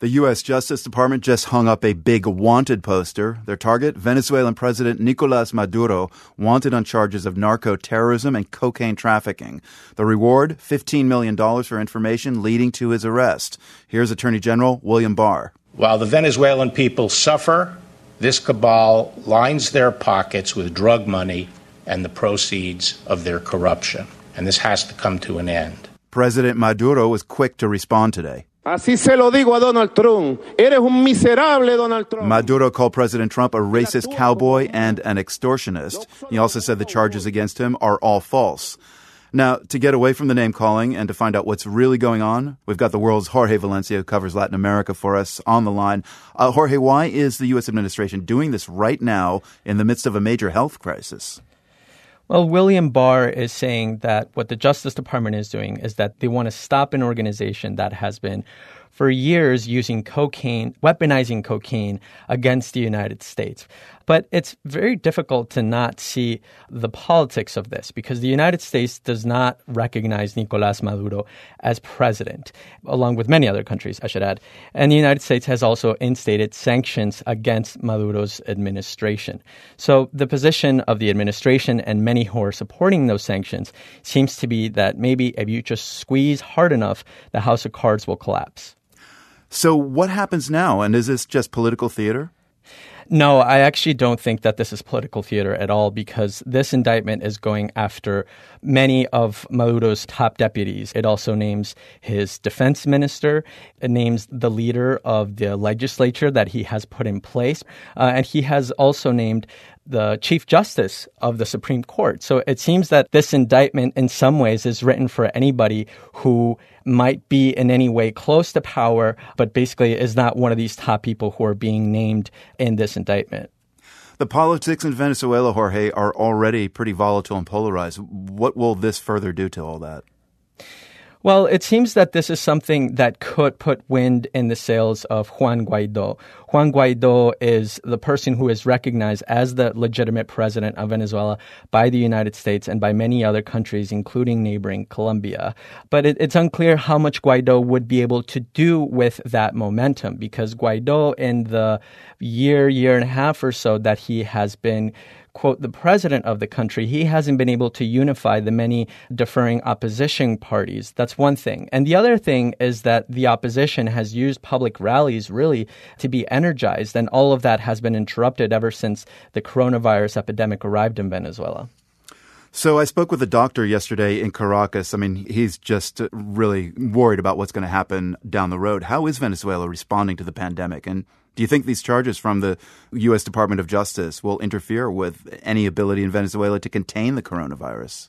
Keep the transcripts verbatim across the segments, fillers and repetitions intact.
The U S. Justice Department just hung up a big wanted poster. Their target, Venezuelan President Nicolas Maduro, wanted on charges of narco-terrorism and cocaine trafficking. The reward, fifteen million dollars for information leading to his arrest. Here's Attorney General William Barr. While the Venezuelan people suffer, this cabal lines their pockets with drug money and the proceeds of their corruption. And this has to come to an end. President Maduro was quick to respond today. Así se lo digo a Donald Trump. Eres un miserable, Donald Trump. Maduro called President Trump a racist cowboy and an extortionist. He also said the charges against him are all false. Now, to get away from the name-calling and to find out what's really going on, we've got the world's Jorge Valencia, who covers Latin America for us, on the line. Uh, Jorge, why is the U S administration doing this right now in the midst of a major health crisis? Well, William Barr is saying that what the Justice Department is doing is that they want to stop an organization that has been for years using cocaine, weaponizing cocaine against the United States. But it's very difficult to not see the politics of this because the United States does not recognize Nicolás Maduro as president, along with many other countries, I should add. And the United States has also instated sanctions against Maduro's administration. So the position of the administration and many who are supporting those sanctions seems to be that maybe if you just squeeze hard enough, the house of cards will collapse. So what happens now? And is this just political theater? No, I actually don't think that this is political theater at all because this indictment is going after many of Maduro's top deputies. It also names his defense minister. It names the leader of the legislature that he has put in place. Uh, and he has also named the Chief Justice of the Supreme Court. So it seems that this indictment in some ways is written for anybody who might be in any way close to power, but basically is not one of these top people who are being named in this indictment. The politics in Venezuela, Jorge, are already pretty volatile and polarized. What will this further do to all that? Well, it seems that this is something that could put wind in the sails of Juan Guaido. Juan Guaido is the person who is recognized as the legitimate president of Venezuela by the United States and by many other countries, including neighboring Colombia. But it, it's unclear how much Guaido would be able to do with that momentum because Guaido, in the year, year and a half or so that he has been quote, the president of the country, he hasn't been able to unify the many differing opposition parties. That's one thing. And the other thing is that the opposition has used public rallies really to be energized, and all of that has been interrupted ever since the coronavirus epidemic arrived in Venezuela. So I spoke with a doctor yesterday in Caracas. I mean, he's just really worried about what's going to happen down the road. How is Venezuela responding to the pandemic? And do you think these charges from the U S. Department of Justice will interfere with any ability in Venezuela to contain the coronavirus?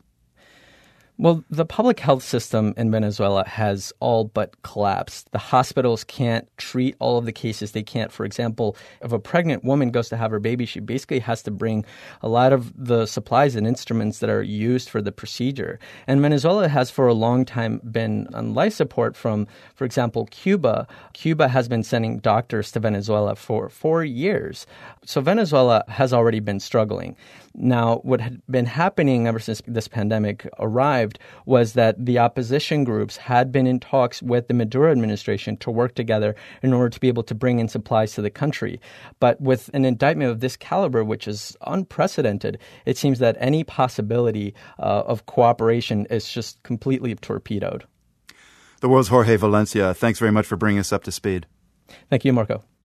Well, the public health system in Venezuela has all but collapsed. The hospitals can't treat all of the cases. They can't, for example, if a pregnant woman goes to have her baby, she basically has to bring a lot of the supplies and instruments that are used for the procedure. And Venezuela has for a long time been on life support from, for example, Cuba. Cuba has been sending doctors to Venezuela for four years. So Venezuela has already been struggling. Now, what had been happening ever since this pandemic arrived was that the opposition groups had been in talks with the Maduro administration to work together in order to be able to bring in supplies to the country. But with an indictment of this caliber, which is unprecedented, it seems that any possibility uh, of cooperation is just completely torpedoed. The world's Jorge Valencia, thanks very much for bringing us up to speed. Thank you, Marco.